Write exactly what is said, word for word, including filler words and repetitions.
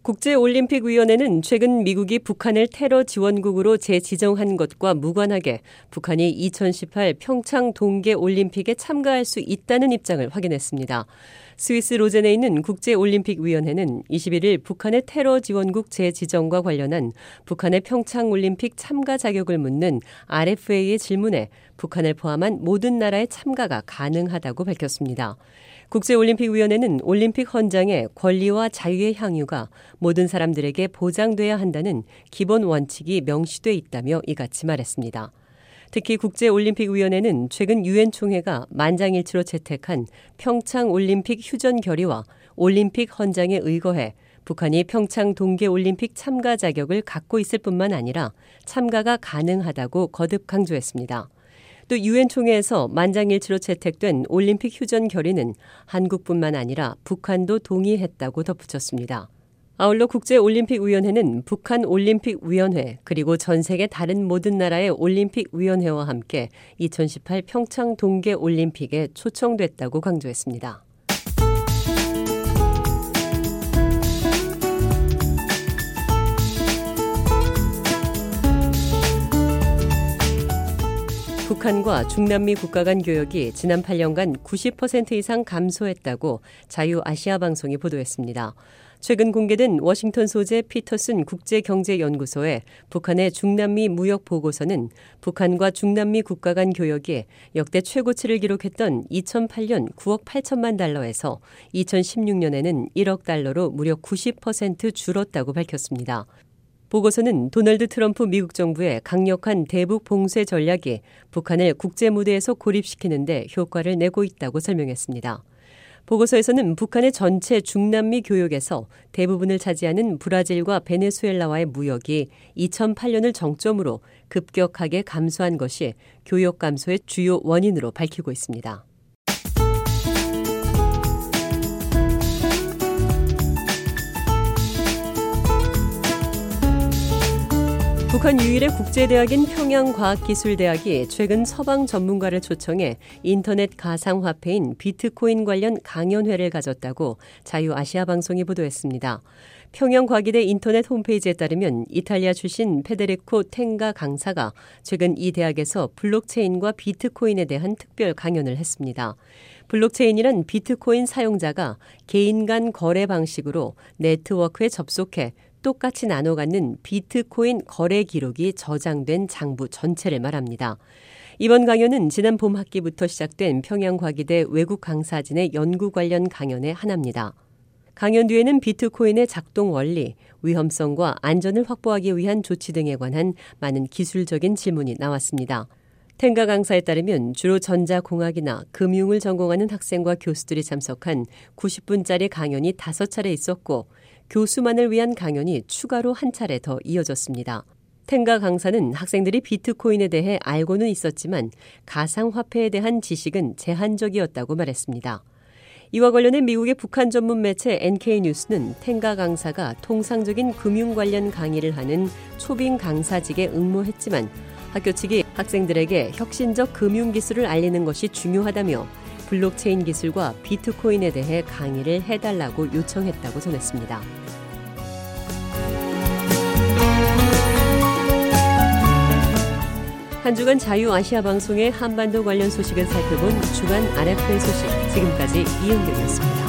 국제올림픽위원회는 최근 미국이 북한을 테러 지원국으로 재지정한 것과 무관하게 북한이 이천십팔 평창 동계올림픽에 참가할 수 있다는 입장을 확인했습니다. 스위스 로젠에 있는 국제올림픽위원회는 이십일 일 북한의 테러 지원국 재지정과 관련한 북한의 평창올림픽 참가 자격을 묻는 알에프에이의 질문에 북한을 포함한 모든 나라의 참가가 가능하다고 밝혔습니다. 국제올림픽위원회는 올림픽 헌장의 권리와 자유의 향유가 모든 사람들에게 보장돼야 한다는 기본 원칙이 명시돼 있다며 이같이 말했습니다. 특히 국제올림픽위원회는 최근 유엔 총회가 만장일치로 채택한 평창올림픽 휴전 결의와 올림픽 헌장에 의거해 북한이 평창 동계올림픽 참가 자격을 갖고 있을 뿐만 아니라 참가가 가능하다고 거듭 강조했습니다. 또 유엔 총회에서 만장일치로 채택된 올림픽 휴전 결의는 한국뿐만 아니라 북한도 동의했다고 덧붙였습니다. 아울러 국제올림픽위원회는 북한올림픽위원회 그리고 전 세계 다른 모든 나라의 올림픽위원회와 함께 이천십팔 평창 동계올림픽에 초청됐다고 강조했습니다. 북한과 중남미 국가 간 교역이 지난 팔 년간 구십 퍼센트 이상 감소했다고 자유아시아방송이 보도했습니다. 최근 공개된 워싱턴 소재 피터슨 국제경제연구소의 북한의 중남미 무역 보고서는 북한과 중남미 국가 간 교역이 역대 최고치를 기록했던 이천팔 년 구억 팔천만 달러에서 이천십육 년에는 일억 달러로 무려 구십 퍼센트 줄었다고 밝혔습니다. 보고서는 도널드 트럼프 미국 정부의 강력한 대북 봉쇄 전략이 북한을 국제 무대에서 고립시키는 데 효과를 내고 있다고 설명했습니다. 보고서에서는 북한의 전체 중남미 교역에서 대부분을 차지하는 브라질과 베네수엘라와의 무역이 이천팔 년을 정점으로 급격하게 감소한 것이 교역 감소의 주요 원인으로 밝히고 있습니다. 북한 유일의 국제대학인 평양과학기술대학이 최근 서방 전문가를 초청해 인터넷 가상화폐인 비트코인 관련 강연회를 가졌다고 자유아시아방송이 보도했습니다. 평양과기대 인터넷 홈페이지에 따르면 이탈리아 출신 페데리코 탱가 강사가 최근 이 대학에서 블록체인과 비트코인에 대한 특별 강연을 했습니다. 블록체인이란 비트코인 사용자가 개인 간 거래 방식으로 네트워크에 접속해 똑같이 나눠 갖는 비트코인 거래 기록이 저장된 장부 전체를 말합니다. 이번 강연은 지난 봄 학기부터 시작된 평양과기대 외국 강사진의 연구 관련 강연의 하나입니다. 강연 뒤에는 비트코인의 작동 원리, 위험성과 안전을 확보하기 위한 조치 등에 관한 많은 기술적인 질문이 나왔습니다. 탱가 강사에 따르면 주로 전자공학이나 금융을 전공하는 학생과 교수들이 참석한 구십 분짜리 강연이 다섯 차례 있었고 교수만을 위한 강연이 추가로 한 차례 더 이어졌습니다. 탱가 강사는 학생들이 비트코인에 대해 알고는 있었지만 가상화폐에 대한 지식은 제한적이었다고 말했습니다. 이와 관련해 미국의 북한 전문 매체 엔케이뉴스는 탱가 강사가 통상적인 금융 관련 강의를 하는 초빙 강사직에 응모했지만 학교 측이 학생들에게 혁신적 금융 기술을 알리는 것이 중요하다며 블록체인 기술과 비트코인에 대해 강의를 해달라고 요청했다고 전했습니다. 한 주간 자유아시아 방송의 한반도 관련 소식을 살펴본 주간 알에프에이 소식, 지금까지 이은경이었습니다.